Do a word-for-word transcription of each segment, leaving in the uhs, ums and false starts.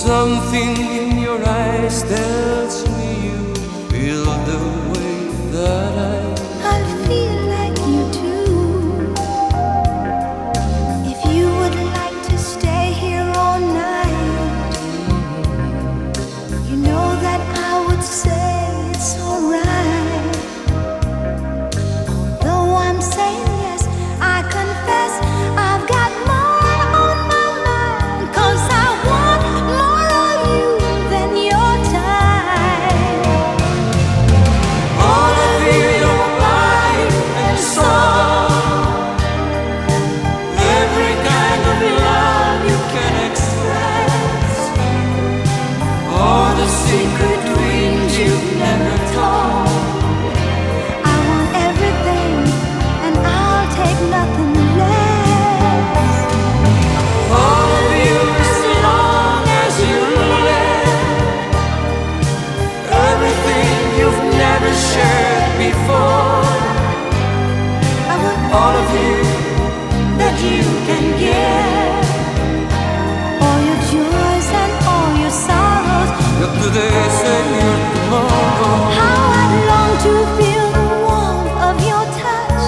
Something in your eyes tells me you feel the way that I I feel like you too. If you would like to stay here all night, you know that I would say it's alright. Though I'm saying yes, I confess I've got more on my mind, 'cause I want more of you than your time. wanna feel your body and soul. Every kind of love you can express. All the secret dreams you've never told. I want everything, and I'll take nothing less. All of you as long as you live. Everything you've never shared before. I want All of you that you can give, all your joys and all your sorrows. your todays and your tomorrow. How I'd long to feel the warmth of your touch.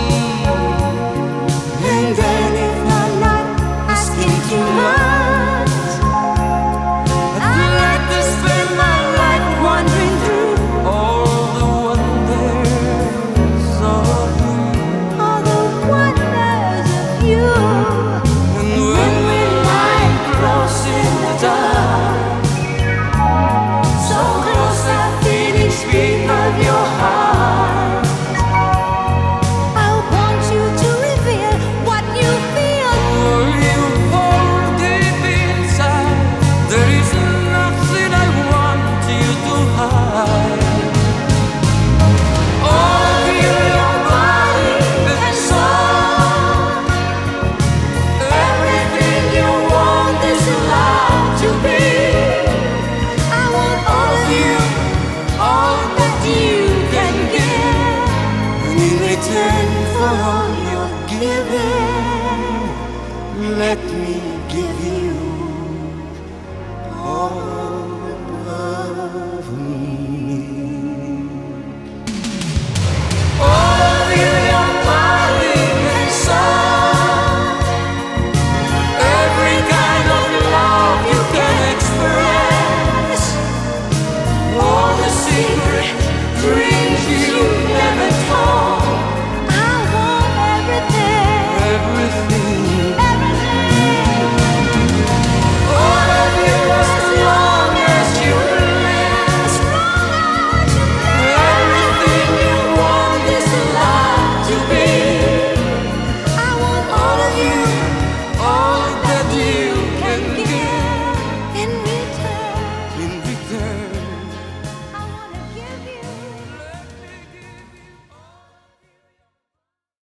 And then if I'm not asking too much, I'd like to spend my life wandering through All the wonders of you. all the wonders of you. And when we lie close in the dark, so close that beating speed of your heart. I want you to reveal what you feel. All you hold deep inside, there is nothing I want you to hide. All of you, your body and soul. Everything you want is allowed to be. I want all of You, all that you can give. and in return for all your giving, let